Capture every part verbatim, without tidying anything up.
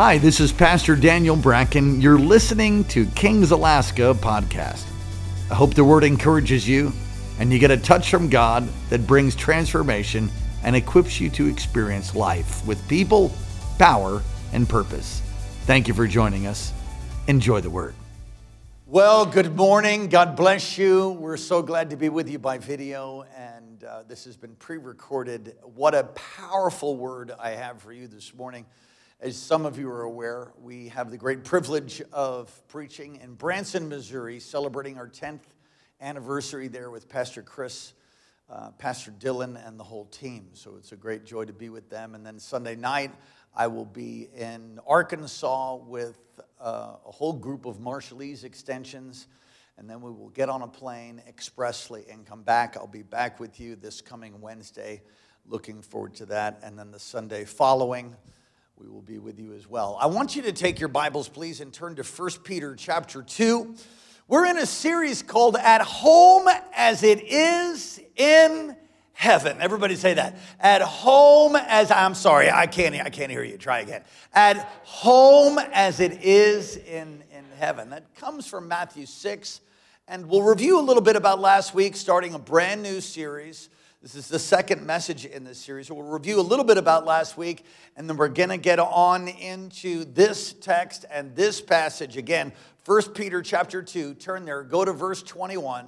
Hi, this is Pastor Daniel Bracken. You're listening to Kings Alaska podcast. I hope the word encourages you and you get a touch from God that brings transformation and equips you to experience life with people, power, and purpose. Thank you for joining us. Enjoy the word. Well, good morning. God bless you. We're so glad to be with you by video, and uh, this has been pre-recorded. What a powerful word I have for you this morning. As some of you are aware, we have the great privilege of preaching in Branson, Missouri, celebrating our tenth anniversary there with Pastor Chris, uh, Pastor Dylan, and the whole team. So it's a great joy to be with them. And then Sunday night, I will be in Arkansas with uh, a whole group of Marshallese extensions. And then we will get on a plane expressly and come back. I'll be back with you this coming Wednesday. Looking forward to that. And then the Sunday following, we will be with you as well. I want you to take your Bibles, please, and turn to First Peter chapter two. We're in a series called At Home as It Is in Heaven. Everybody say that. At home as, I'm sorry, I can't, I can't hear you. Try again. At home as it is in, in heaven. That comes from Matthew six. And we'll review a little bit about last week, starting a brand new series. This is the second message in this series. We'll review a little bit about last week, and then we're going to get on into this text and this passage again. First Peter chapter two, turn there, go to verse twenty-one.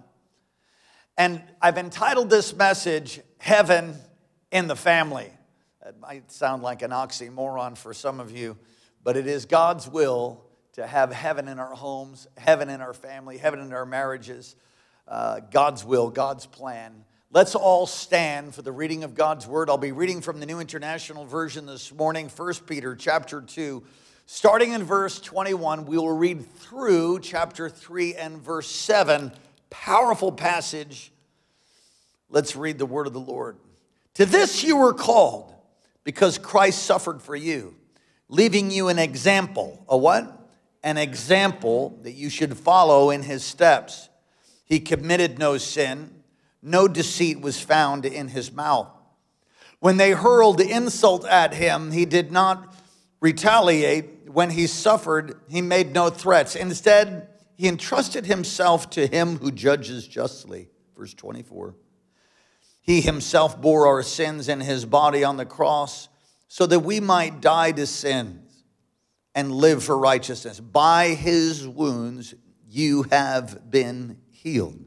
And I've entitled this message, Heaven in the Family. That might sound like an oxymoron for some of you, but it is God's will to have heaven in our homes, heaven in our family, heaven in our marriages, uh, God's will, God's plan. Let's all stand for the reading of God's word. I'll be reading from the New International Version this morning, First Peter chapter two. Starting in verse twenty-one, we will read through chapter three and verse seven. Powerful passage. Let's read the word of the Lord. To this you were called, because Christ suffered for you, leaving you an example. A what? An example that you should follow in his steps. He committed no sin. No deceit was found in his mouth. When they hurled insult at him, he did not retaliate. When he suffered, he made no threats. Instead, he entrusted himself to him who judges justly. Verse twenty-four. He himself bore our sins in his body on the cross so that we might die to sins and live for righteousness. By his wounds you have been healed.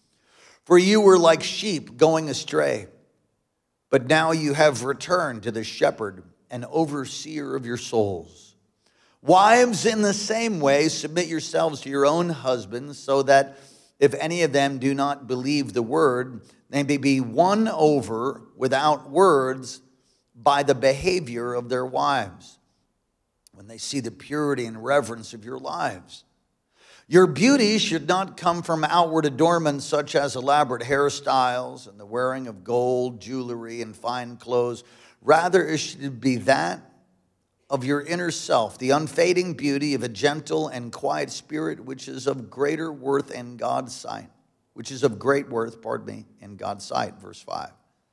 For you were like sheep going astray, but now you have returned to the shepherd and overseer of your souls. Wives, in the same way, submit yourselves to your own husbands, so that if any of them do not believe the word, they may be won over without words by the behavior of their wives, when they see the purity and reverence of your lives. Your beauty should not come from outward adornments such as elaborate hairstyles and the wearing of gold, jewelry, and fine clothes. Rather, it should be that of your inner self, the unfading beauty of a gentle and quiet spirit, which is of greater worth in God's sight, which is of great worth, pardon me, in God's sight, verse five.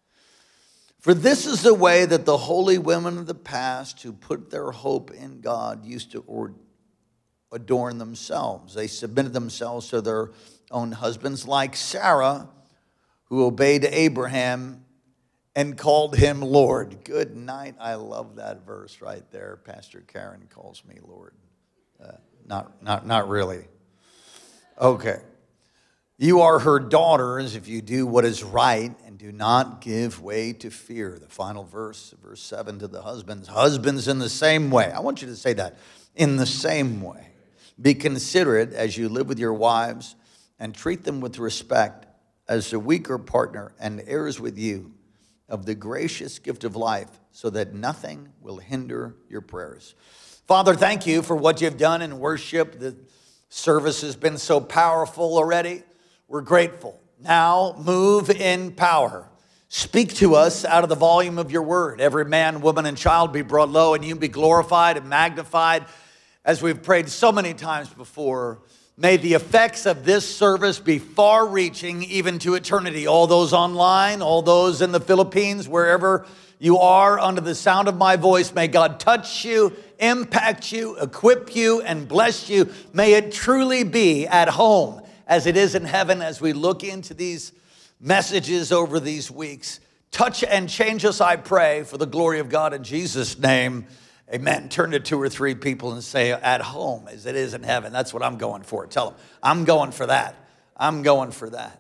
For this is the way that the holy women of the past who put their hope in God used to order. adorn themselves. They submitted themselves to their own husbands, like Sarah, who obeyed Abraham and called him Lord. Good night. I love that verse right there. Pastor Karen calls me Lord. Uh, not, not, not really. Okay. You are her daughters if you do what is right and do not give way to fear. The final verse, verse seven, to the husbands. Husbands, in the same way. I want you to say that. In the same way. Be considerate as you live with your wives and treat them with respect as the weaker partner and heirs with you of the gracious gift of life, so that nothing will hinder your prayers. Father, thank you for what you've done in worship. The service has been so powerful already. We're grateful. Now move in power. Speak to us out of the volume of your word. Every man, woman, and child be brought low, and you be glorified and magnified. As we've prayed so many times before, may the effects of this service be far-reaching even to eternity. All those online, all those in the Philippines, wherever you are under the sound of my voice, may God touch you impact you, equip you, and bless you. May it truly be at home as it is in heaven as we look into these messages over these weeks. Touch and change us, I pray, for the glory of God in Jesus' name. Amen. Turn to two or three people and say, at home as it is in heaven. That's what I'm going for. Tell them, I'm going for that. I'm going for that.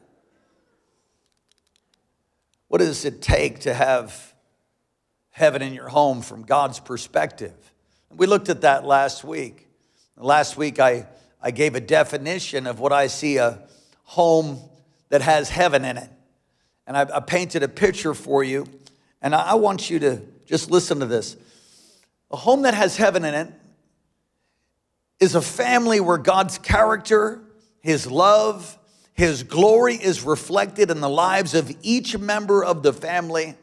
What does it take to have heaven in your home from God's perspective? We looked at that last week. Last week I, I gave a definition of what I see a home that has heaven in it. And I, I painted a picture for you. And I, I want you to just listen to this. A home that has heaven in it is a family where God's character, His love, His glory is reflected in the lives of each member of the family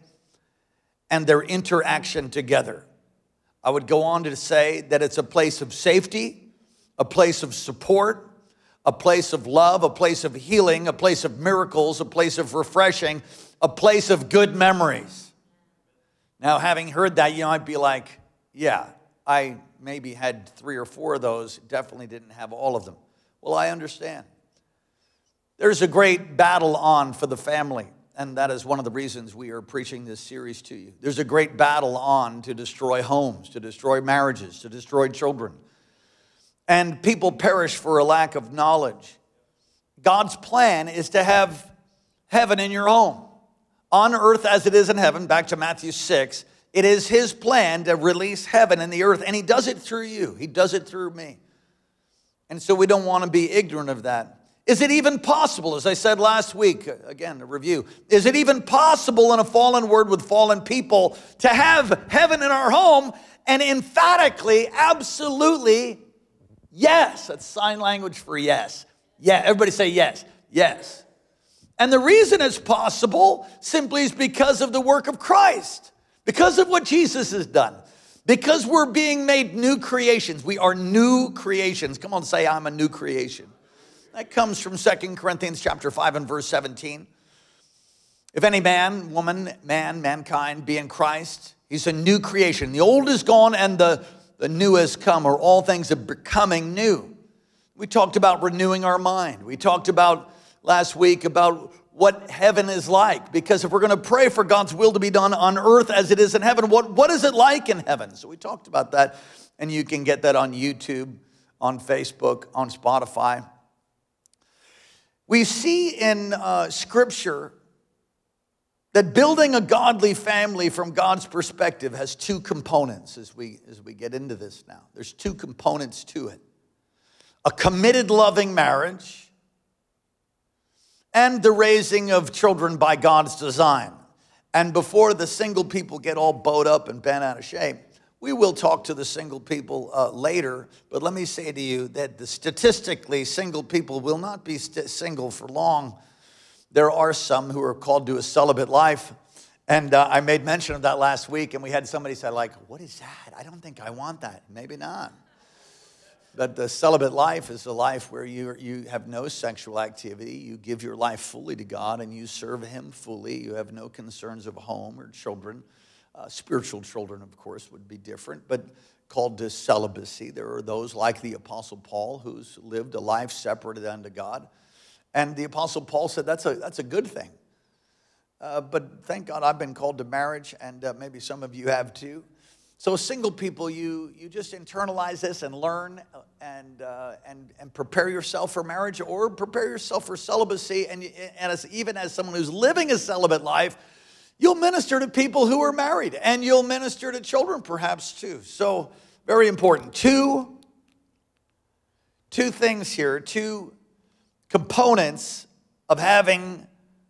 and their interaction together. I would go on to say that it's a place of safety, a place of support, a place of love, a place of healing, a place of miracles, a place of refreshing, a place of good memories. Now, having heard that, you might be like, yeah, I maybe had three or four of those, definitely didn't have all of them. Well, I understand. There's a great battle on for the family, and that is one of the reasons we are preaching this series to you. There's a great battle on to destroy homes, to destroy marriages, to destroy children. And people perish for a lack of knowledge. God's plan is to have heaven in your home. On earth as it is in heaven, back to Matthew six, it is His plan to release heaven in the earth, and He does it through you. He does it through me. And so we don't want to be ignorant of that. Is it even possible, as I said last week, again, a review, is it even possible in a fallen world with fallen people to have heaven in our home? And emphatically, absolutely, yes. That's sign language for yes. Yeah, everybody say yes. Yes. And the reason it's possible simply is because of the work of Christ, because of what Jesus has done, because we're being made new creations. We are new creations. Come on, say, I'm a new creation. That comes from Second Corinthians chapter five and verse seventeen. If any man, woman, man, mankind be in Christ, he's a new creation. The old is gone and the, the new has come, or all things are becoming new. We talked about renewing our mind. We talked about last week about what heaven is like. Because if we're going to pray for God's will to be done on earth as it is in heaven, what, what is it like in heaven? So we talked about that, and you can get that on YouTube, on Facebook, on Spotify. We see in uh, Scripture that building a godly family from God's perspective has two components as we, as we get into this now. There's two components to it. A committed, loving marriage and the raising of children by God's design. And before the single people get all bowed up and bent out of shape, we will talk to the single people uh, later, but let me say to you that the, statistically, single people will not be st- single for long. There are some who are called to a celibate life, and uh, I made mention of that last week, and we had somebody say, like, what is that? I don't think I want that. Maybe not. But the celibate life is a life where you, you have no sexual activity, you give your life fully to God, and you serve Him fully. You have no concerns of home or children. Uh, spiritual children, of course, would be different, but called to celibacy. There are those like the Apostle Paul who's lived a life separated unto God. And the Apostle Paul said that's a, that's a good thing. Uh, but thank God I've been called to marriage, and uh, maybe some of you have too. So single people, you you just internalize this and learn and uh, and and prepare yourself for marriage, or prepare yourself for celibacy. And, and as, even as someone who's living a celibate life, you'll minister to people who are married, and you'll minister to children perhaps too. So very important. Two, two things here, two components of having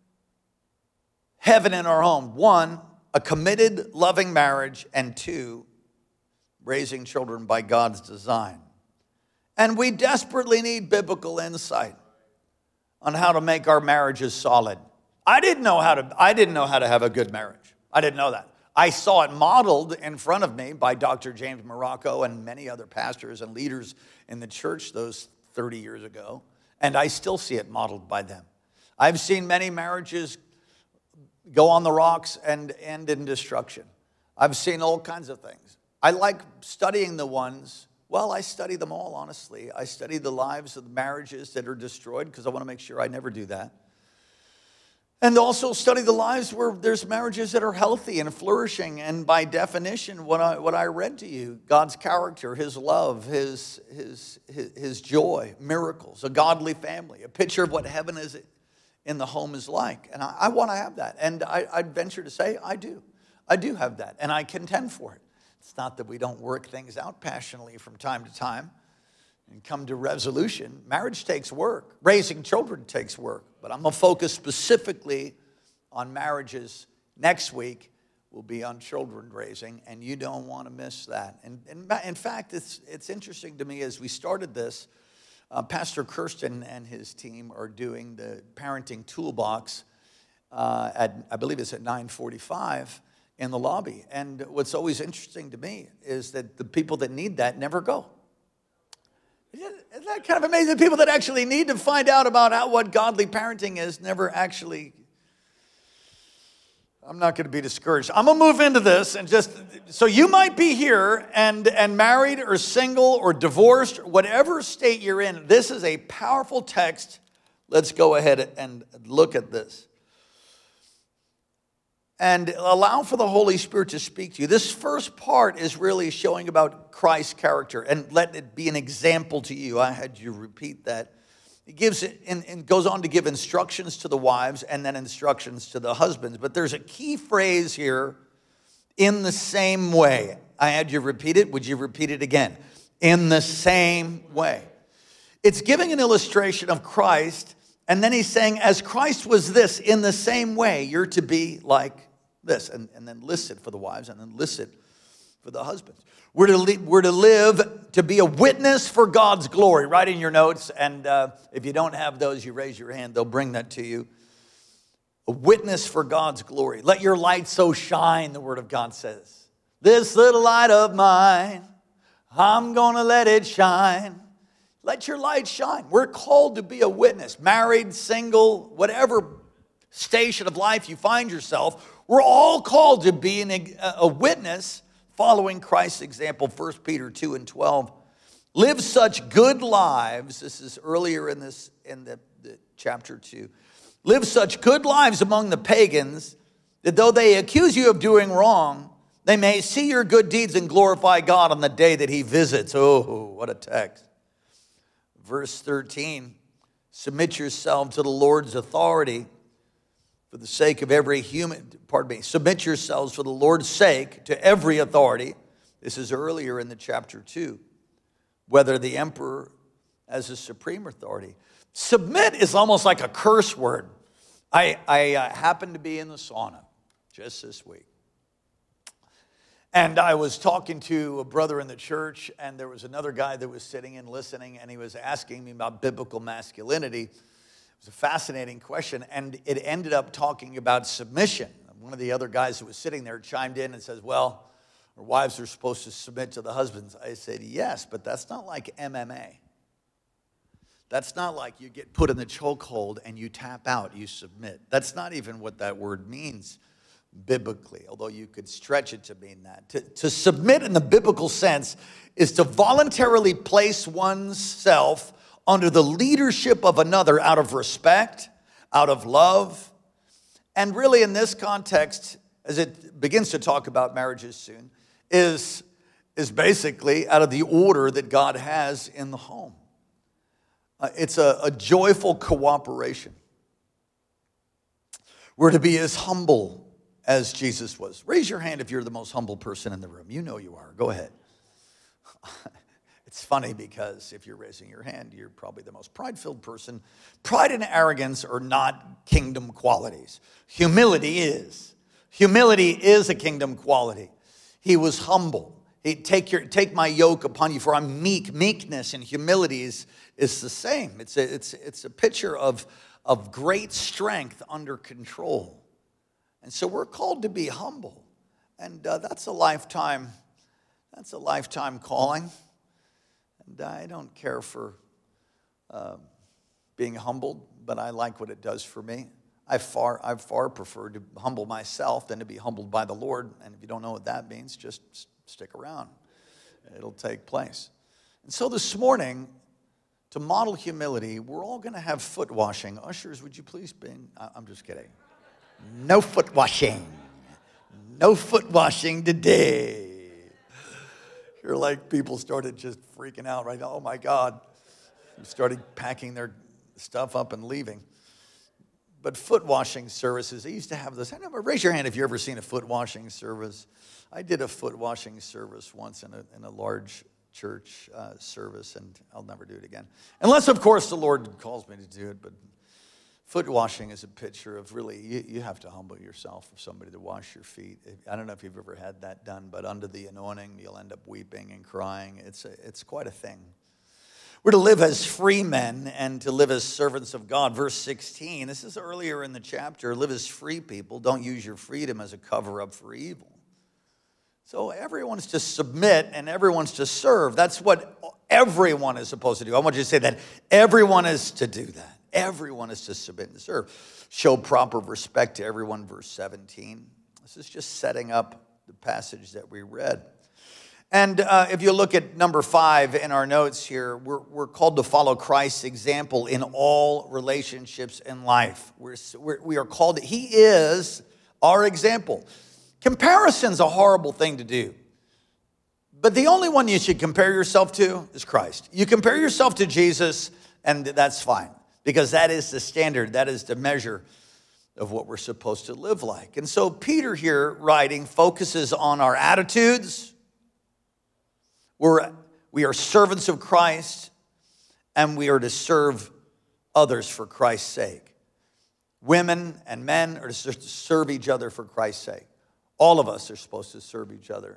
heaven in our home. One, a committed, loving marriage, and two, raising children by God's design. And we desperately need biblical insight on how to make our marriages solid. I didn't know how to, I didn't know how to have a good marriage. I didn't know that. I saw it modeled in front of me by Doctor James Morocco and many other pastors and leaders in the church those thirty years ago, and I still see it modeled by them. I've seen many marriages go on the rocks and end in destruction. I've seen all kinds of things. I like studying the ones, well, I study them all, honestly. I study the lives of the marriages that are destroyed because I want to make sure I never do that. And also study the lives where there's marriages that are healthy and flourishing. And by definition, what I, what I read to you, God's character, his love, his, his, his, his joy, miracles, a godly family, a picture of what heaven is in the home is like. And I, I want to have that. And I, I'd venture to say I do. I do have that. And I contend for it. It's not that we don't work things out passionately from time to time and come to resolution. Marriage takes work. Raising children takes work. But I'm going to focus specifically on marriages. Next week will be on children raising, and you don't want to miss that. And, and in fact, it's, it's interesting to me as we started this, uh, Pastor Kirsten and his team are doing the parenting toolbox uh, at, I believe it's at nine forty-five in the lobby. And what's always interesting to me is that the people that need that never go. Isn't that kind of amazing? People that actually need to find out about how, what godly parenting is never actually. I'm not going to be discouraged. I'm going to move into this and just, so you might be here and, and married or single or divorced, whatever state you're in. This is a powerful text. Let's go ahead and look at this. And allow for the Holy Spirit to speak to you. This first part is really showing about Christ's character, and let it be an example to you. I had you repeat that. It gives it and, and goes on to give instructions to the wives and then instructions to the husbands. But there's a key phrase here, in the same way. I had you repeat it. Would you repeat it again? In the same way. It's giving an illustration of Christ, and then he's saying, as Christ was this, in the same way, you're to be like this, and, and then list it for the wives, and then list it for the husbands. We're to, li- we're to live to be a witness for God's glory. Write in your notes, and uh, if you don't have those, you raise your hand. They'll bring that to you. A witness for God's glory. Let your light so shine, the Word of God says. This little light of mine, I'm going to let it shine. Let your light shine. We're called to be a witness. Married, single, whatever station of life you find yourself, we're all called to be an, a witness following Christ's example. First Peter two and twelve. Live such good lives. This is earlier in this in the, the chapter two. Live such good lives among the pagans that though they accuse you of doing wrong, they may see your good deeds and glorify God on the day that he visits. Oh, what a text. Verse thirteen. Submit yourself to the Lord's authority. For the sake of every human, pardon me, submit yourselves for the Lord's sake to every authority. This is earlier in the chapter two. Whether the emperor as a supreme authority. Submit is almost like a curse word. I, I uh, happened to be in the sauna just this week. And I was talking to a brother in the church, and there was another guy that was sitting and listening, and he was asking me about biblical masculinity. It was a fascinating question, and it ended up talking about submission. One of the other guys who was sitting there chimed in and says, well, our wives are supposed to submit to the husbands. I said, yes, but that's not like M M A. That's not like you get put in the chokehold and you tap out, you submit. That's not even what that word means biblically, although you could stretch it to mean that. To, to submit in the biblical sense is to voluntarily place oneself under the leadership of another out of respect, out of love. And really in this context, as it begins to talk about marriages soon, is, is basically out of the order that God has in the home. Uh, it's a, a joyful cooperation. We're to be as humble as Jesus was. Raise your hand if you're the most humble person in the room. You know you are. Go ahead. It's funny because if you're raising your hand, you're probably the most pride-filled person. Pride and arrogance are not kingdom qualities. Humility is. Humility is a kingdom quality. He was humble. He, take, your, take my yoke upon you, for I'm meek. Meekness and humility is, is the same. It's a, it's, it's a picture of, of great strength under control. And so we're called to be humble. And uh, that's a lifetime, that's a lifetime calling. And I don't care for uh, being humbled, but I like what it does for me. I far, I far prefer to humble myself than to be humbled by the Lord. And if you don't know what that means, just stick around. It'll take place. And so this morning, to model humility, we're all going to have foot washing. Ushers, would you please be? I'm just kidding. No foot washing. No foot washing today. You're like, people started just freaking out right now. Oh my God. They started packing their stuff up and leaving. But foot washing services, they used to have this. I know, raise your hand if you've ever seen a foot washing service. I did a foot washing service once in a, in a large church uh, service, and I'll never do it again. Unless, of course, the Lord calls me to do it. But foot washing is a picture of really, you, you have to humble yourself for somebody to wash your feet. I don't know if you've ever had that done, but under the anointing, you'll end up weeping and crying. It's, a, it's quite a thing. We're to live as free men and to live as servants of God. Verse sixteen, this is earlier in the chapter. Live as free people. Don't use your freedom as a cover-up for evil. So everyone's to submit and everyone's to serve. That's what everyone is supposed to do. I want you to say that. Everyone is to do that. Everyone is to submit and serve. Show proper respect to everyone, verse seventeen. This is just setting up the passage that we read. And uh, if you look at number five in our notes here, we're, we're called to follow Christ's example in all relationships in life. We're, we're, we are called, he is our example. Comparison's a horrible thing to do. But the only one you should compare yourself to is Christ. You compare yourself to Jesus, and that's fine. Because that is the standard, that is the measure of what we're supposed to live like. And so Peter here, writing, focuses on our attitudes. We're, we are servants of Christ, and we are to serve others for Christ's sake. Women and men are to serve each other for Christ's sake. All of us are supposed to serve each other.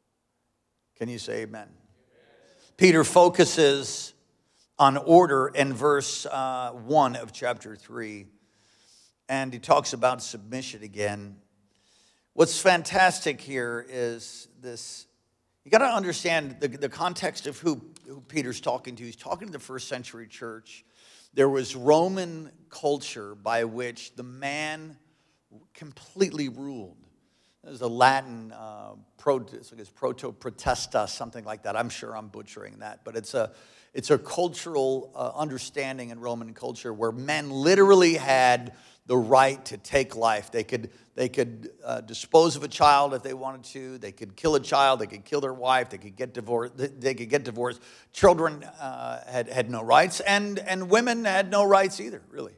Can you say amen? Amen. Peter focuses on order in verse uh, one of chapter three, and he talks about submission again. What's fantastic here is this. You got to understand the, the context of who, who Peter's talking to. He's talking to the first century church. There was Roman culture by which the man completely ruled. There's a Latin uh, proto, it's proto-protesta, something like that. I'm sure I'm butchering that, but it's a it's a cultural uh, understanding in Roman culture where men literally had the right to take life. They could they could uh, dispose of a child if they wanted to. They could kill a child. They could kill their wife. They could get divorced. They could get divorced. Children uh, had had no rights, and and women had no rights either, really.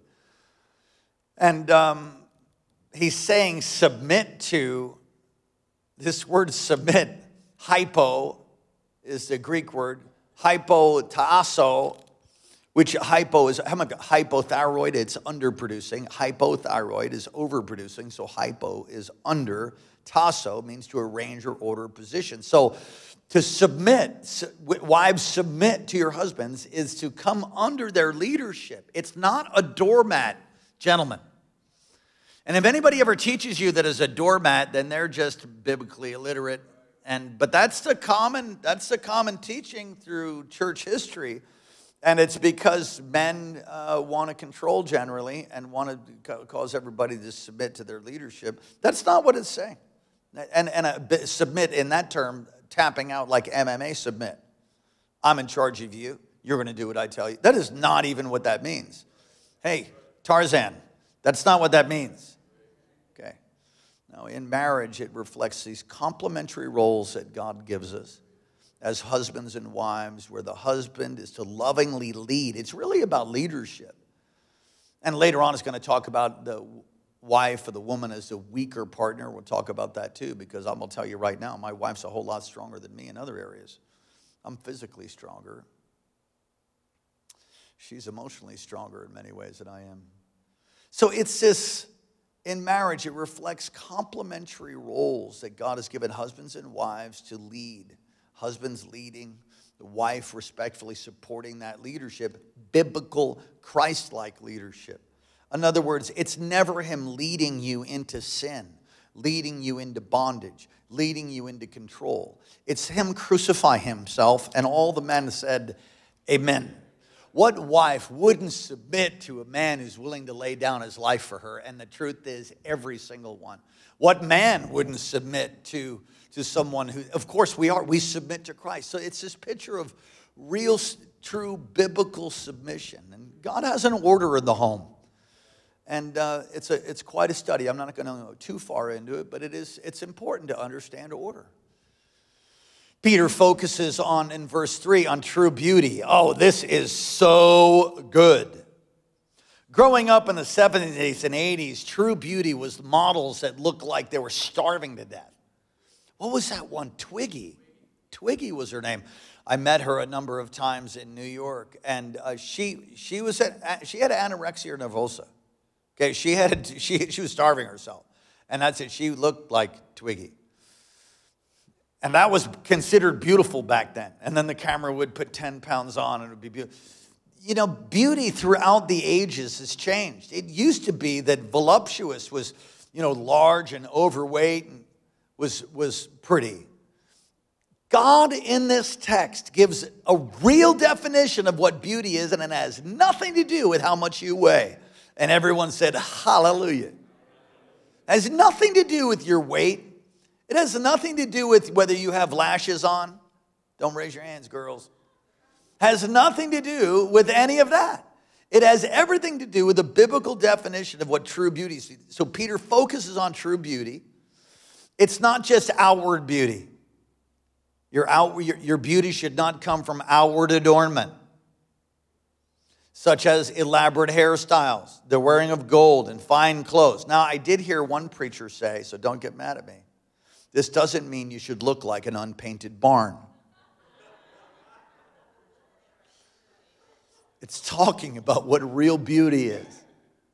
And um, he's saying submit to. This word submit, hypo, is the Greek word. Hypotasso, which hypo is hypothyroid, it's underproducing. Hypothyroid is overproducing, so hypo is under. Tasso means to arrange or order position. So to submit, wives submit to your husbands, is to come under their leadership. It's not a doormat, gentlemen. And if anybody ever teaches you that as a doormat, then they're just biblically illiterate. And but that's the common that's the common teaching through church history, and it's because men uh, want to control generally and want to cause everybody to submit to their leadership. That's not what it's saying. And and a, submit in that term, tapping out like M M A submit. I'm in charge of you. You're going to do what I tell you. That is not even what that means. Hey, Tarzan. That's not what that means. Okay. Now, in marriage, it reflects these complementary roles that God gives us as husbands and wives, where the husband is to lovingly lead. It's really about leadership. And later on, it's going to talk about the wife or the woman as a weaker partner. We'll talk about that too, because I'm going to tell you right now, my wife's a whole lot stronger than me in other areas. I'm physically stronger. She's emotionally stronger in many ways than I am. So it's this, in marriage, it reflects complementary roles that God has given husbands and wives to lead. Husbands leading, the wife respectfully supporting that leadership, biblical, Christ-like leadership. In other words, it's never him leading you into sin, leading you into bondage, leading you into control. It's him crucify himself, and all the men said, amen. What wife wouldn't submit to a man who's willing to lay down his life for her? And the truth is, every single one. What man wouldn't submit to, to someone who, of course we are, we submit to Christ. So it's this picture of real, true biblical submission. And God has an order in the home. And uh, it's, a, it's quite a study. I'm not going to go too far into it, but it is, it's important to understand order. Peter focuses on, in verse three, on true beauty. Oh, this is so good. Growing up in the seventies and eighties, true beauty was models that looked like they were starving to death. What was that one? Twiggy. Twiggy was her name. I met her a number of times in New York, and uh, she she was at, she had anorexia nervosa. Okay, she had she she was starving herself, and that's it. She looked like Twiggy. And that was considered beautiful back then. And then the camera would put ten pounds on and it would be beautiful. You know, beauty throughout the ages has changed. It used to be that voluptuous was, you know, large and overweight and was, was pretty. God in this text gives a real definition of what beauty is, and it has nothing to do with how much you weigh. And everyone said, hallelujah. It has nothing to do with your weight. It has nothing to do with whether you have lashes on. Don't raise your hands, girls. Has nothing to do with any of that. It has everything to do with the biblical definition of what true beauty is. So Peter focuses on true beauty. It's not just outward beauty. Your, out, your, your beauty should not come from outward adornment, such as elaborate hairstyles, the wearing of gold and fine clothes. Now, I did hear one preacher say, so don't get mad at me, this doesn't mean you should look like an unpainted barn. It's talking about what real beauty is.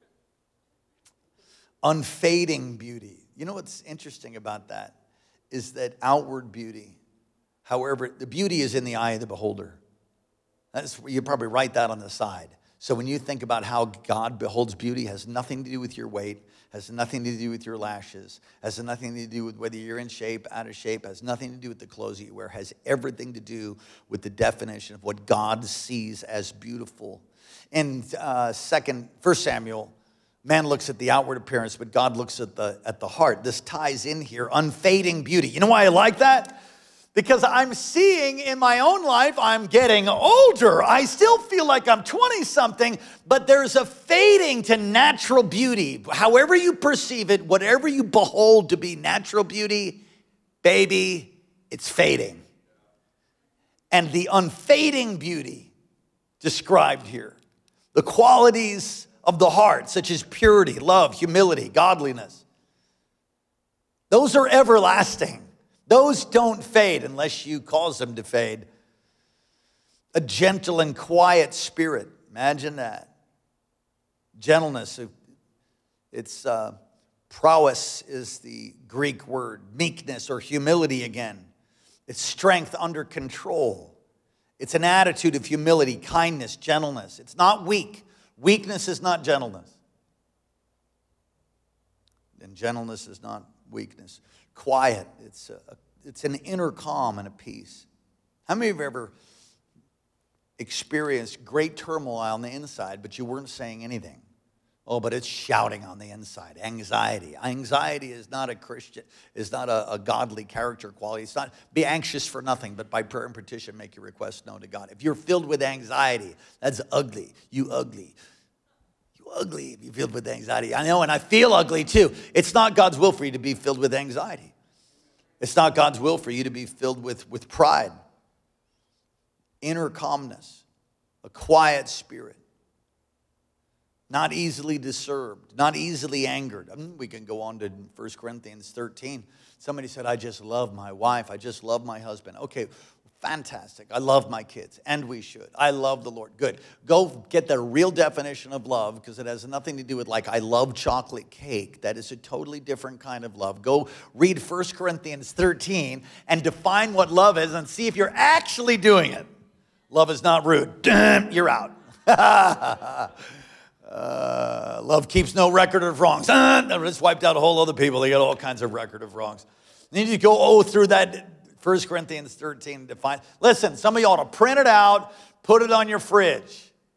Unfading beauty. You know what's interesting about that is that outward beauty, however, the beauty is in the eye of the beholder. That's, you probably write that on the side. So when you think about how God beholds beauty, it has nothing to do with your weight, has nothing to do with your lashes, has nothing to do with whether you're in shape, out of shape, has nothing to do with the clothes that you wear, has everything to do with the definition of what God sees as beautiful. In uh, second, First Samuel, man looks at the outward appearance, but God looks at the, at the heart. This ties in here, unfading beauty. You know why I like that? Because I'm seeing in my own life, I'm getting older. I still feel like I'm twenty-something, but there's a fading to natural beauty. However you perceive it, whatever you behold to be natural beauty, baby, it's fading. And the unfading beauty described here, the qualities of the heart, such as purity, love, humility, godliness, those are everlasting. Those don't fade unless you cause them to fade. A gentle and quiet spirit. Imagine that. Gentleness. It's uh, prowess is the Greek word. Meekness or humility again. It's strength under control. It's an attitude of humility, kindness, gentleness. It's not weak. Weakness is not gentleness. And gentleness is not weakness. Quiet, it's, a, it's an inner calm and a peace. How many of you have ever experienced great turmoil on the inside, but you weren't saying anything? Oh, but it's shouting on the inside. Anxiety. Anxiety is not a Christian, is not a, a godly character quality. It's not, be anxious for nothing, but by prayer and petition make your request known to God. If you're filled with anxiety, that's ugly. You ugly. Ugly if you're filled with anxiety. I know, and I feel ugly too. It's not God's will for you to be filled with anxiety. It's not God's will for you to be filled with, with pride, inner calmness, a quiet spirit, not easily disturbed, not easily angered. I mean, we can go on to First Corinthians thirteen. Somebody said, I just love my wife. I just love my husband. Okay, fantastic. I love my kids, and we should. I love the Lord. Good. Go get the real definition of love, because it has nothing to do with like, I love chocolate cake. That is a totally different kind of love. Go read First Corinthians thirteen and define what love is and see if you're actually doing it. Love is not rude. You're out. uh, love keeps no record of wrongs. Uh, just wiped out a whole other people. They got all kinds of record of wrongs. You need to go oh through that First Corinthians thirteen, define. Listen, some of you ought to print it out, put it on your fridge.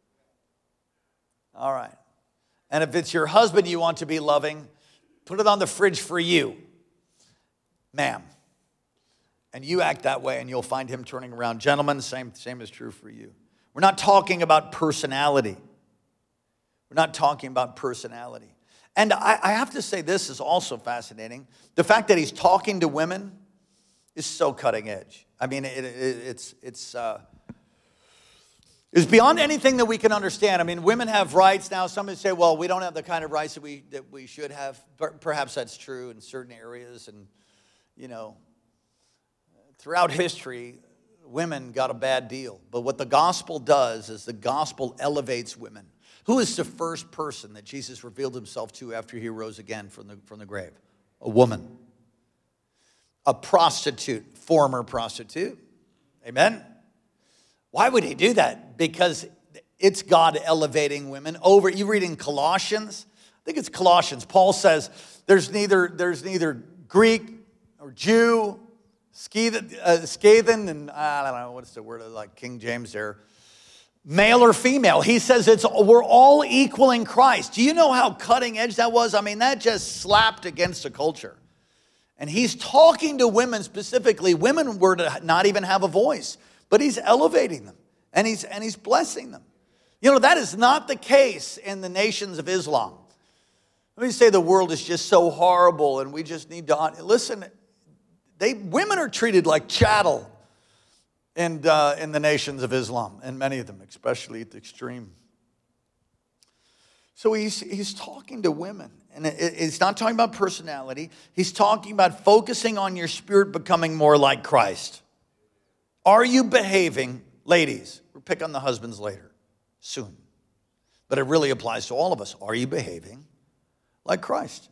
All right. And if it's your husband you want to be loving, put it on the fridge for you, ma'am. And you act that way and you'll find him turning around. Gentlemen, same, same is true for you. We're not talking about personality. We're not talking about personality. And I, I have to say this is also fascinating. The fact that he's talking to women is so cutting edge. I mean, it, it, it's, it's, uh, it's beyond anything that we can understand. I mean, women have rights now. Some would say, well, we don't have the kind of rights that we, that we should have. Perhaps that's true in certain areas. And, you know, throughout history, women got a bad deal. But what the gospel does is the gospel elevates women. Who is the first person that Jesus revealed himself to after he rose again from the, from the grave? A woman. A prostitute, former prostitute. Amen? Why would he do that? Because it's God elevating women over. You read in Colossians, I think it's Colossians. Paul says there's neither, there's neither Greek or Jew, Scathen, uh, Scathen, and I don't know, what's the word, like King James there, male or female. He says it's we're all equal in Christ. Do you know how cutting edge that was? I mean, that just slapped against the culture. And he's talking to women specifically. Women were to not even have a voice, but he's elevating them and he's, and he's blessing them. You know, that is not the case in the nations of Islam. Let me say the world is just so horrible and we just need to, listen, they, women are treated like chattel in, uh, in the nations of Islam, and many of them, especially at the extreme. So he's, he's talking to women, and it, he's not talking about personality. He's talking about focusing on your spirit becoming more like Christ. Are you behaving, ladies, we'll pick on the husbands later, soon, but it really applies to all of us. Are you behaving like Christ?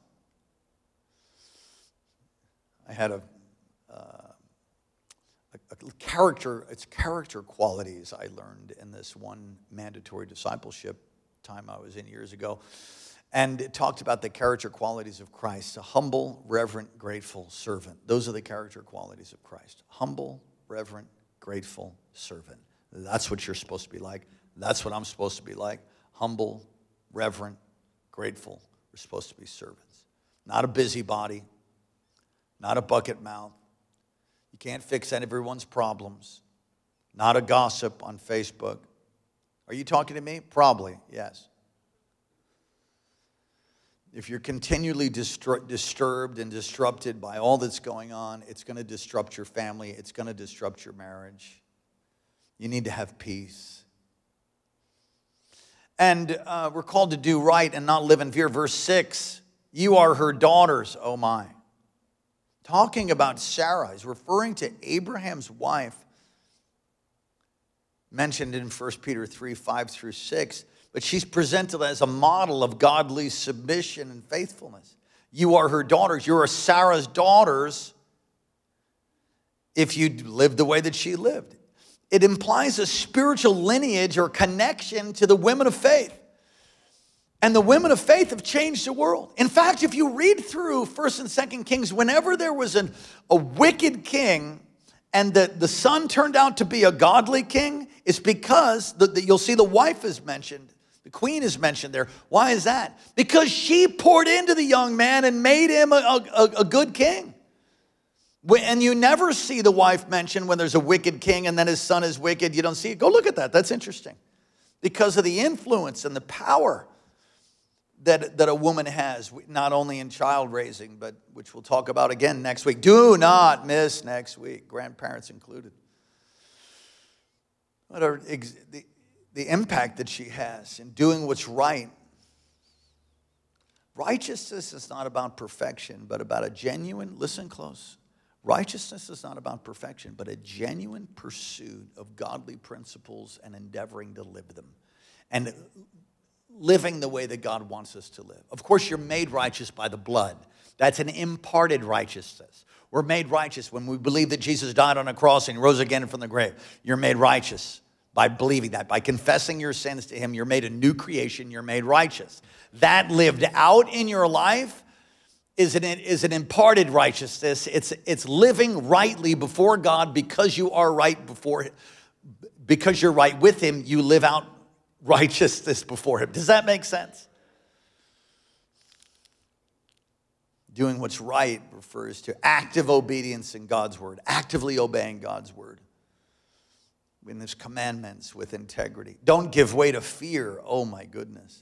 I had a, uh, a, a character, it's character qualities I learned in this one mandatory discipleship time I was in years ago. And it talked about the character qualities of Christ. A humble, reverent, grateful servant. Those are the character qualities of Christ. Humble, reverent, grateful servant. That's what you're supposed to be like. That's what I'm supposed to be like. Humble, reverent, grateful. We're supposed to be servants. Not a busybody. Not a bucket mouth. You can't fix everyone's problems. Not a gossip on Facebook. Are you talking to me? Probably, yes. If you're continually distur- disturbed and disrupted by all that's going on, it's going to disrupt your family. It's going to disrupt your marriage. You need to have peace. And uh, we're called to do right and not live in fear. Verse six, you are her daughters, oh my. Talking about Sarah, he's referring to Abraham's wife, mentioned in First Peter three, five through six. But she's presented as a model of godly submission and faithfulness. You are her daughters. You are Sarah's daughters if you live the way that she lived. It implies a spiritual lineage or connection to the women of faith. And the women of faith have changed the world. In fact, if you read through First and Second Kings, whenever there was an, a wicked king and the, the son turned out to be a godly king, it's because the, the, you'll see the wife is mentioned. The queen is mentioned there. Why is that? Because she poured into the young man and made him a, a, a good king. And you never see the wife mentioned when there's a wicked king and then his son is wicked. You don't see it. Go look at that. That's interesting. Because of the influence and the power that, that a woman has, not only in child raising, but which we'll talk about again next week. Do not miss next week, grandparents included. What are the, the impact that she has in doing what's right. Righteousness is not about perfection, but about a genuine, listen close. Righteousness is not about perfection, but a genuine pursuit of godly principles and endeavoring to live them. And living the way that God wants us to live. Of course, you're made righteous by the blood. That's an imparted righteousness. We're made righteous when we believe that Jesus died on a cross and rose again from the grave. You're made righteous by believing that. By confessing your sins to him, you're made a new creation. You're made righteous. That lived out in your life is an, is an imparted righteousness. It's, it's living rightly before God because you are right before, because you're right with him. You live out righteousness before him. Does that make sense? Doing what's right refers to active obedience in God's word, actively obeying God's word. In his commandments with integrity. Don't give way to fear. Oh my goodness.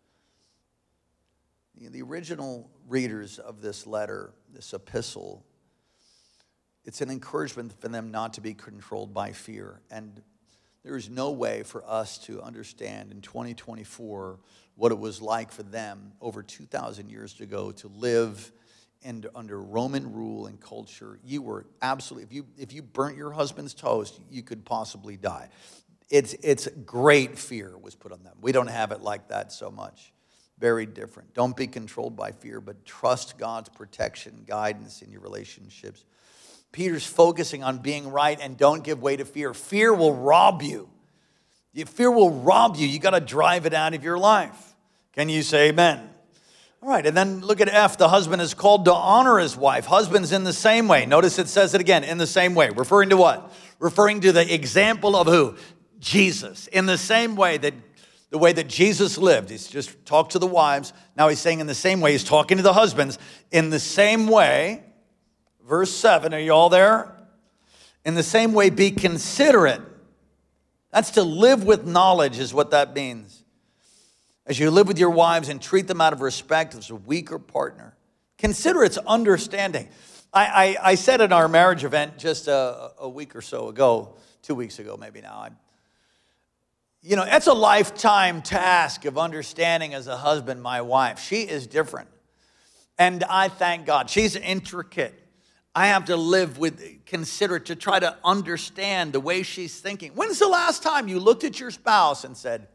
The original readers of this letter, this epistle, it's an encouragement for them not to be controlled by fear. And there is no way for us to understand in twenty twenty-four what it was like for them over two thousand years ago to live and under Roman rule and culture. You were absolutely, if you if you burnt your husband's toast, you could possibly die. It's it's great fear was put on them. We don't have it like that so much. Very different. Don't be controlled by fear, but trust God's protection, guidance in your relationships. Peter's focusing on being right and don't give way to fear. Fear will rob you. Fear will rob you. You got to drive it out of your life. Can you say amen? All right, and then look at F. The husband is called to honor his wife. Husbands in the same way. Notice it says it again, in the same way. Referring to what? Referring to the example of who? Jesus. In the same way that the way that Jesus lived. He's just talked to the wives. Now he's saying in the same way, he's talking to the husbands. In the same way, verse seven, are you all there? In the same way, be considerate. That's to live with knowledge is what that means. As you live with your wives and treat them out of respect as a weaker partner. Consider its understanding. I, I, I said at our marriage event just a, a week or so ago, two weeks ago maybe now, I, you know, it's a lifetime task of understanding as a husband my wife. She is different. And I thank God. She's intricate. I have to live with, consider to try to understand the way she's thinking. When's the last time you looked at your spouse and said,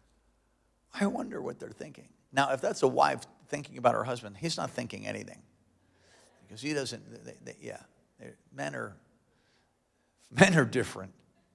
I wonder what they're thinking? Now, if that's a wife thinking about her husband, he's not thinking anything. Because he doesn't, they, they, yeah, men are, men are different.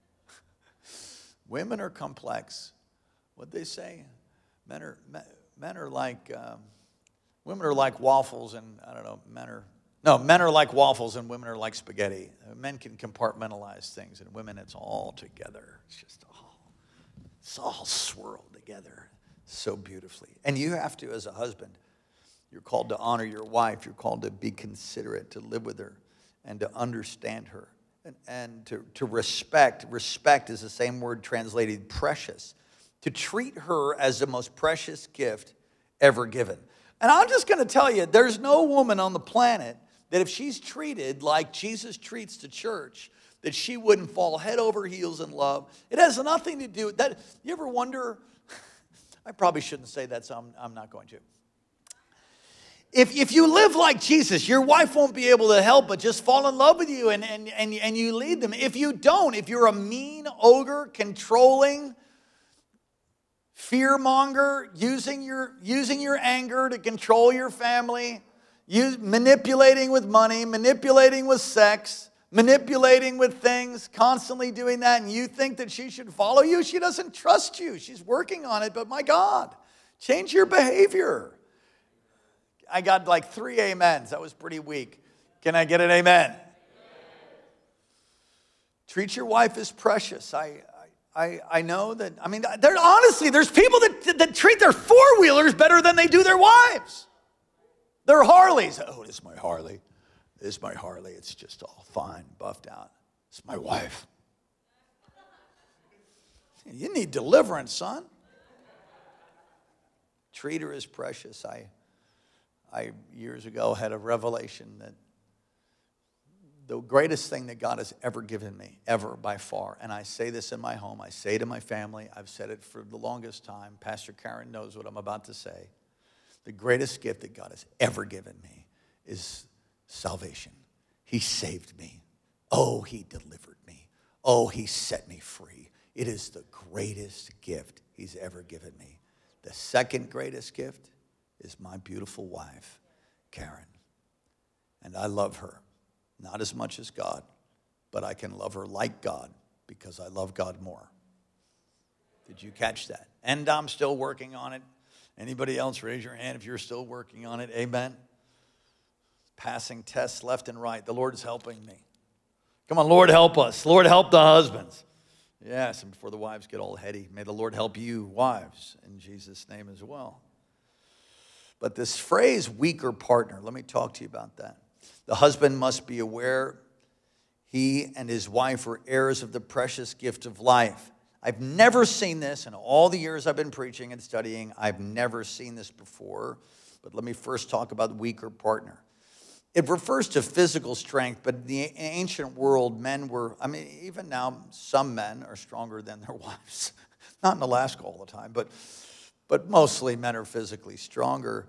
Women are complex. What'd they say? Men are, men, men are like, um, women are like waffles and, I don't know, men are, no, men are like waffles and women are like spaghetti. Men can compartmentalize things and women, it's all together. It's just all, it's all swirled together so beautifully. And you have to, as a husband, you're called to honor your wife. You're called to be considerate, to live with her, and to understand her. And, and to, to respect. Respect is the same word translated precious. To treat her as the most precious gift ever given. And I'm just going to tell you, there's no woman on the planet that if she's treated like Jesus treats the church, that she wouldn't fall head over heels in love. It has nothing to do with that. You ever wonder, I probably shouldn't say that, so I'm, I'm not going to. If, if you live like Jesus, your wife won't be able to help but just fall in love with you and, and, and, and you lead them. If you don't, if you're a mean ogre, controlling, fearmonger, using your, using your anger to control your family, use, manipulating with money, manipulating with sex, manipulating with things, constantly doing that, and you think that she should follow you, she doesn't trust you. She's working on it, but my God, change your behavior. I got like three amens. That was pretty weak. Can I get an amen? Treat your wife as precious. I, I, I know that, I mean, there, honestly, there's people that, that treat their four-wheelers better than they do their wives. Their Harleys. Oh, this is my Harley. This is my Harley. It's just all fine, buffed out. It's my wife. You need deliverance, son. Treat her as precious. I... I, years ago, had a revelation that the greatest thing that God has ever given me, ever by far, and I say this in my home, I say to my family, I've said it for the longest time, Pastor Karen knows what I'm about to say, the greatest gift that God has ever given me is salvation. He saved me. Oh, he delivered me. Oh, he set me free. It is the greatest gift he's ever given me. The second greatest gift is my beautiful wife, Karen. And I love her, not as much as God, but I can love her like God because I love God more. Did you catch that? And I'm still working on it. Anybody else, raise your hand if you're still working on it. Amen. Passing tests left and right. The Lord is helping me. Come on, Lord, help us. Lord, help the husbands. Yes, and before the wives get all heady, may the Lord help you, wives, in Jesus' name as well. But this phrase, weaker partner, let me talk to you about that. The husband must be aware he and his wife are heirs of the precious gift of life. I've never seen this in all the years I've been preaching and studying. I've never seen this before. But let me first talk about the weaker partner. It refers to physical strength, but in the ancient world, men were, I mean, even now, some men are stronger than their wives. Not in Alaska all the time, but, but mostly men are physically stronger.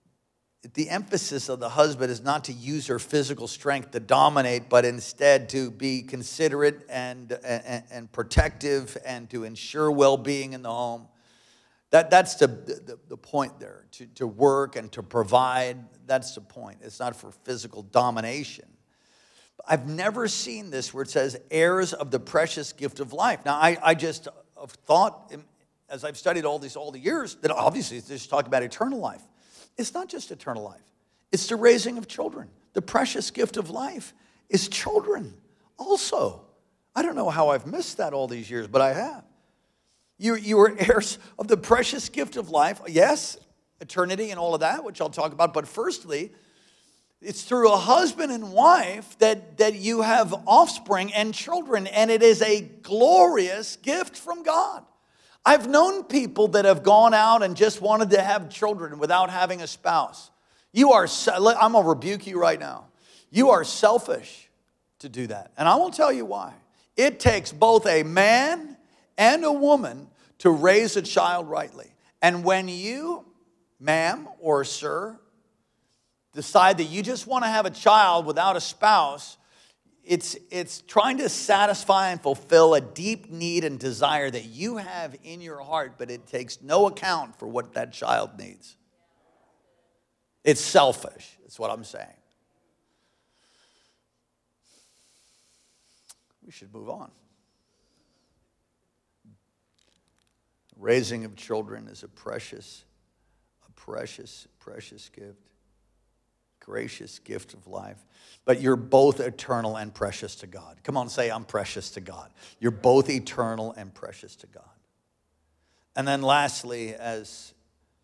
The emphasis of the husband is not to use her physical strength to dominate, but instead to be considerate and, and, and protective and to ensure well-being in the home. That, that's the, the, the point there, to, to work and to provide. That's the point. It's not for physical domination. I've never seen this where it says heirs of the precious gift of life. Now, I, I just have thought, as I've studied all these all the years, that obviously it's just talking about eternal life. It's not just eternal life. It's the raising of children. The precious gift of life is children also. I don't know how I've missed that all these years, but I have. You, you are heirs of the precious gift of life. Yes, eternity and all of that, which I'll talk about. But firstly, it's through a husband and wife that, that you have offspring and children. And it is a glorious gift from God. I've known people that have gone out and just wanted to have children without having a spouse. You are, I'm going to rebuke you right now. You are selfish to do that. And I will tell you why. It takes both a man and a woman to raise a child rightly. And when you, ma'am or sir, decide that you just want to have a child without a spouse, It's, it's trying to satisfy and fulfill a deep need and desire that you have in your heart, but it takes no account for what that child needs. It's selfish, that's what I'm saying. We should move on. Raising of children is a precious, a precious, precious gift. Gracious gift of life. But you're both eternal and precious to God. Come on, say, I'm precious to God. You're both eternal and precious to God. And then lastly, as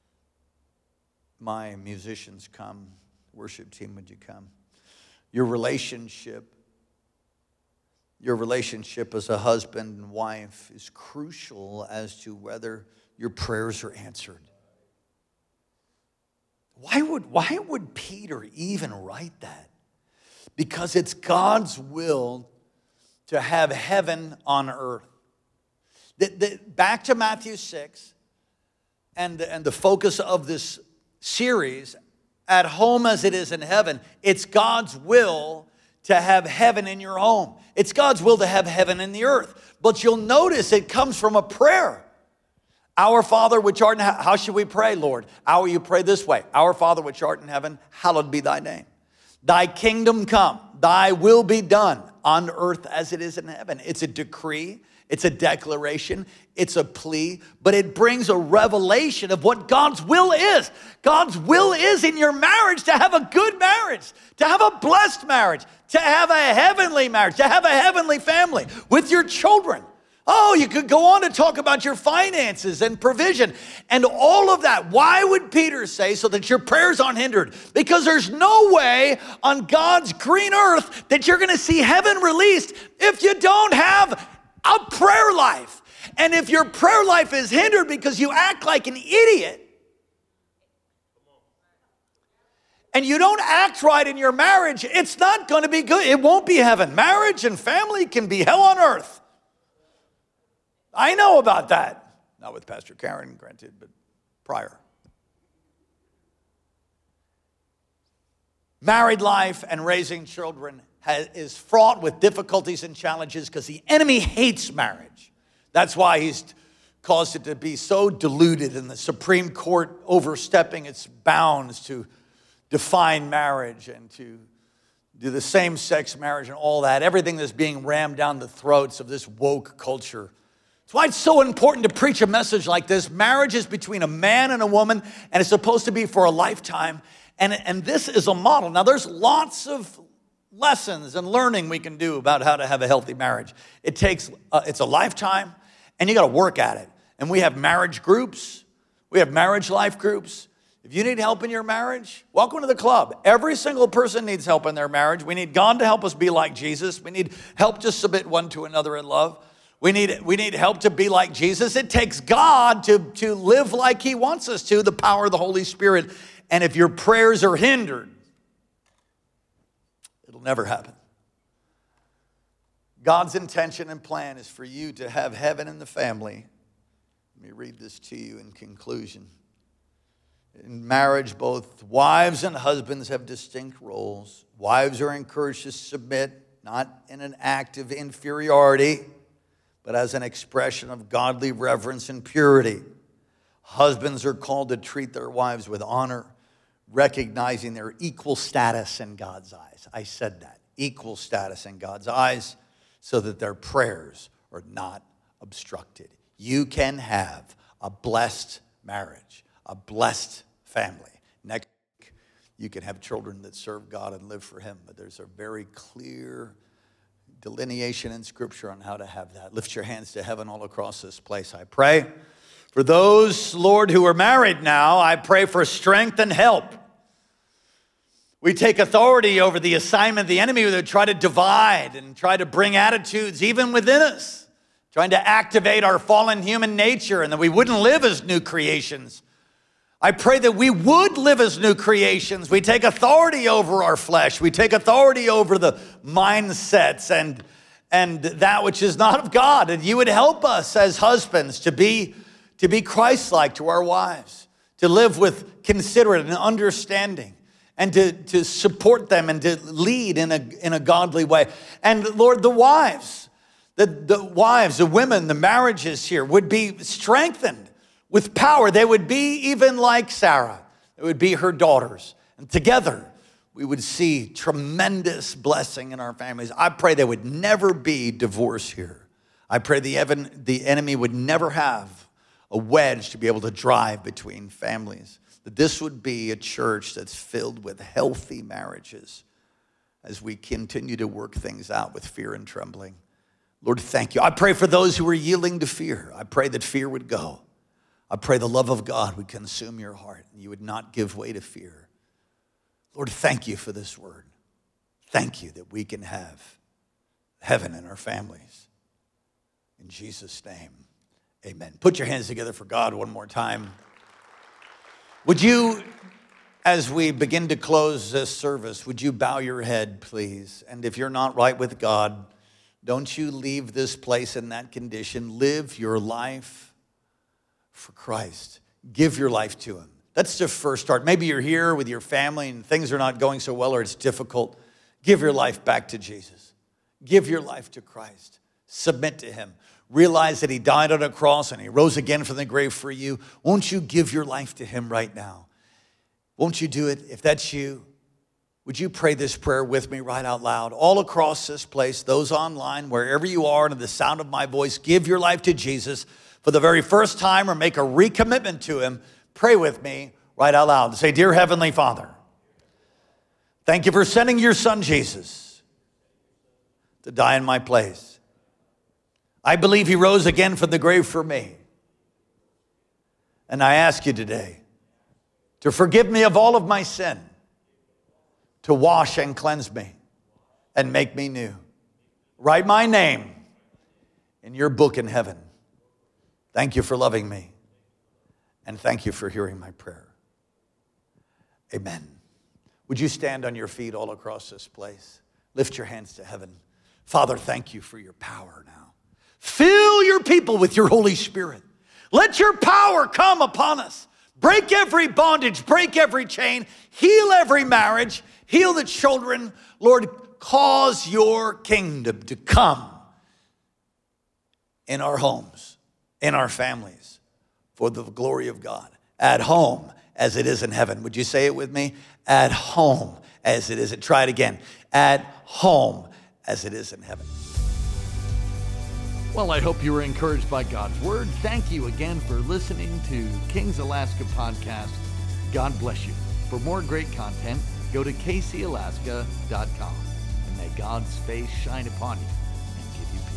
my musicians come, worship team, would you come? Your relationship, your relationship as a husband and wife is crucial as to whether your prayers are answered. Why would, why would Peter even write that? Because it's God's will to have heaven on earth. The, the, back to Matthew six, and, and the focus of this series, at home as it is in heaven, it's God's will to have heaven in your home. It's God's will to have heaven in the earth. But you'll notice it comes from a prayer. Our Father which art in heaven, how should we pray, Lord? Our, you pray this way. Our Father which art in heaven, hallowed be thy name. Thy kingdom come, thy will be done on earth as it is in heaven. It's a decree, it's a declaration, it's a plea, but it brings a revelation of what God's will is. God's will is in your marriage to have a good marriage, to have a blessed marriage, to have a heavenly marriage, to have a heavenly family with your children. Oh, you could go on to talk about your finances and provision and all of that. Why would Peter say so that your prayers aren't hindered? Because there's no way on God's green earth that you're going to see heaven released if you don't have a prayer life. And if your prayer life is hindered because you act like an idiot and you don't act right in your marriage, it's not going to be good. It won't be heaven. Marriage and family can be hell on earth. I know about that. Not with Pastor Karen, granted, but prior. Married life and raising children has, is fraught with difficulties and challenges because the enemy hates marriage. That's why he's caused it to be so diluted and the Supreme Court overstepping its bounds to define marriage and to do the same-sex marriage and all that. Everything that's being rammed down the throats of this woke culture. That's why it's so important to preach a message like this. Marriage is between a man and a woman, and it's supposed to be for a lifetime. And, and this is a model. Now, there's lots of lessons and learning we can do about how to have a healthy marriage. It takes, uh, it's a lifetime, and you got to work at it. And we have marriage groups. We have marriage life groups. If you need help in your marriage, welcome to the club. Every single person needs help in their marriage. We need God to help us be like Jesus. We need help to submit one to another in love. We need, we need help to be like Jesus. It takes God to, to live like he wants us to, the power of the Holy Spirit. And if your prayers are hindered, it'll never happen. God's intention and plan is for you to have heaven in the family. Let me read this to you in conclusion. In marriage, both wives and husbands have distinct roles. Wives are encouraged to submit, not in an act of inferiority, but as an expression of godly reverence and purity. Husbands are called to treat their wives with honor, recognizing their equal status in God's eyes. I said that, equal status in God's eyes, so that their prayers are not obstructed. You can have a blessed marriage, a blessed family. Next week, you can have children that serve God and live for him, but there's a very clear delineation in Scripture on how to have that. Lift your hands to heaven all across this place. I pray for those, Lord, who are married now. I pray for strength and help. We take authority over the assignment of the enemy that try to divide and try to bring attitudes even within us, trying to activate our fallen human nature and that we wouldn't live as new creations. I pray that we would live as new creations. We take authority over our flesh. We take authority over the mindsets and, and that which is not of God. And you would help us as husbands to be, to be Christ-like to our wives, to live with considerate and understanding, and to, to support them and to lead in a, in a godly way. And Lord, the wives, the, the wives, the women, the marriages here would be strengthened with power. They would be even like Sarah. It would be her daughters. And together, we would see tremendous blessing in our families. I pray there would never be divorce here. I pray the, evan, the enemy would never have a wedge to be able to drive between families. That this would be a church that's filled with healthy marriages as we continue to work things out with fear and trembling. Lord, thank you. I pray for those who are yielding to fear. I pray that fear would go. I pray the love of God would consume your heart and you would not give way to fear. Lord, thank you for this word. Thank you that we can have heaven in our families. In Jesus' name, amen. Put your hands together for God one more time. Would you, as we begin to close this service, would you bow your head, please? And if you're not right with God, don't you leave this place in that condition. Live your life for Christ. Give your life to him. That's the first start. Maybe you're here with your family and things are not going so well or it's difficult. Give your life back to Jesus. Give your life to Christ. Submit to him. Realize that he died on a cross and he rose again from the grave for you. Won't you give your life to him right now? Won't you do it? If that's you, would you pray this prayer with me right out loud? All across this place, those online, wherever you are, under the sound of my voice, give your life to Jesus for the very first time or make a recommitment to him. Pray with me right out loud. Say, dear Heavenly Father, thank you for sending your son Jesus to die in my place. I believe he rose again from the grave for me. And I ask you today to forgive me of all of my sin, to wash and cleanse me and make me new. Write my name in your book in heaven. Thank you for loving me. And thank you for hearing my prayer. Amen. Would you stand on your feet all across this place? Lift your hands to heaven. Father, thank you for your power now. Fill your people with your Holy Spirit. Let your power come upon us. Break every bondage, break every chain, heal every marriage, heal the children. Lord, cause your kingdom to come in our homes, in our families, for the glory of God. At home as it is in heaven. Would you say it with me? At home as it is. Try it again. At home as it is in heaven. Well, I hope you were encouraged by God's word. Thank you again for listening to Kings Alaska Podcast. God bless you. For more great content, go to k c alaska dot com. may God's face shine upon you and give you